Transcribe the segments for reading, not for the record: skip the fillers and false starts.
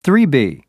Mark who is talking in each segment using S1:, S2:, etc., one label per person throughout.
S1: 3B.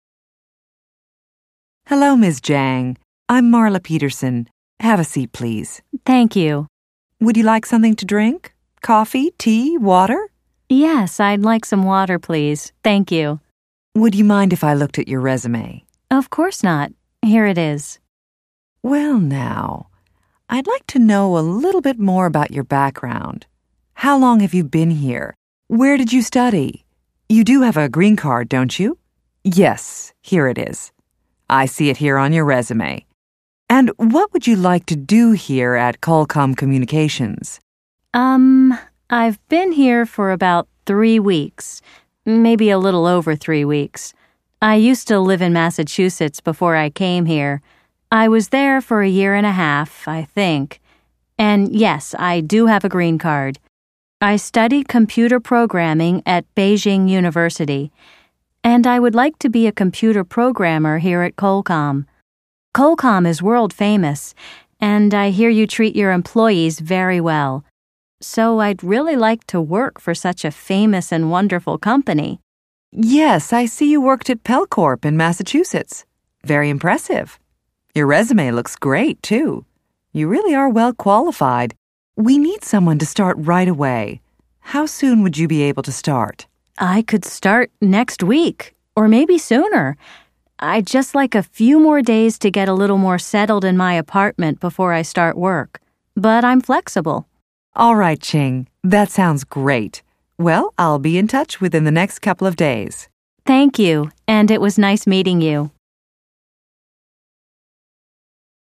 S2: Hello, Ms. Jang. I'm Marla Peterson. Have a seat, please.
S3: Thank you.
S2: Would you like something to drink? Coffee, tea, water?
S3: Yes, I'd like some water, please. Thank you.
S2: Would you mind if I looked at your resume?
S3: Of course not. Here it is.
S2: Well, now, I'd like to know a little bit more about your background. How long have you been here? Where did you study? You do have a green card, don't you? Yes, here it is. I see it here on your resume. And what would you like to do here at Qualcomm Communications?
S3: I've been here for about 3 weeks, maybe a little over 3 weeks. I used to live in Massachusetts before I came here. I was there for a year and a half, I think. And yes, I do have a green card. I studied computer programming at Beijing University, and I would like to be a computer programmer here at Qualcomm. Qualcomm is world famous, and I hear you treat your employees very well. So I'd really like to work for such a famous and wonderful company.
S2: Yes, I see you worked at Pelcorp in Massachusetts. Very impressive. Your resume looks great, too. You really are well qualified. We need someone to start right away. How soon would you be able to start?
S3: I could start next week, or maybe sooner. I'd just like a few more days to get a little more settled in my apartment before I start work. But I'm flexible.
S2: All right, Ching. That sounds great. Well, I'll be in touch within the next couple of days.
S3: Thank you, and it was nice meeting you.